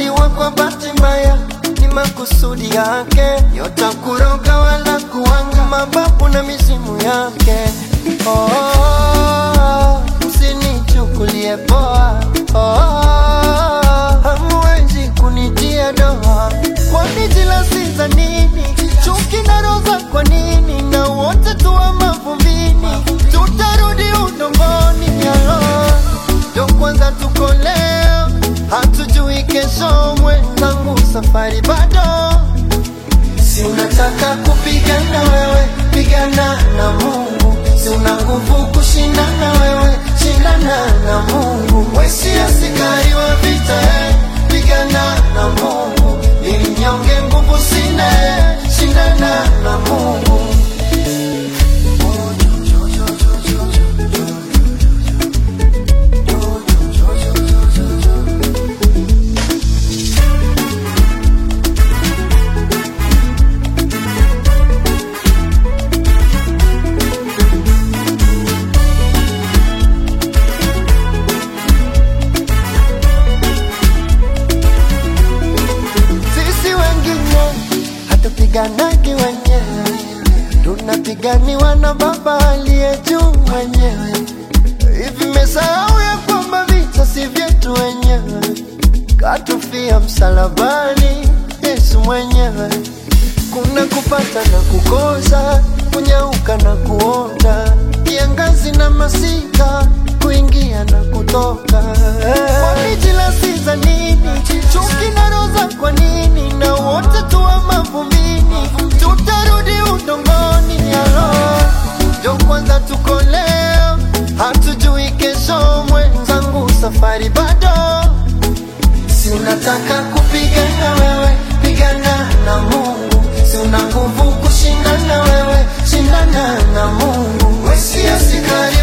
kuzaliwa kwa bahati mbaya ni makusudi yake, nyota kuroga wala kuanga, mababu na mizimu yake. Msinichukulie poa, hamwezi kunitia doa. Kwani jilasiza nini? Chuki na roza kwa nini? Na wote tuwa mavumbini, tutarudi udongoni. Yalo ndo kwanza tuko leo, hatujui kesho. Mwenzangu safari bado. Si unataka kupigana wewe, pigana na Mungu. Si una nguvu kushindana wewe, shindana na Mungu. Wewe si askari wa vita, pigana na Mungu. Ni mnyonge nguvu sina, shindana na Mungu. Hatupiganagi wenyewe, tunapiganiwa na Baba aliye juu mwenyewe. Hivi mmesahau ya kwamba vita si vyetu wenyewe? Katufia msalabani Yesu mwenyewe. Kuna kupata na kukosa, kunyauka na kuota, kiangazi na masika, kuingia na kutoka. Kwani jilasiza nini? Chuki na roza kwa nini? Na wote tuwa mavumbini, tutarudi udongoni. Yalo ndo kwanza tuko leo, hatujui kesho. Mwenzangu safari bado. Si unataka kupigana wewe, pigana na Mungu. Si una nguvu kushindana wewe, shindana na Mungu. Wewe si askari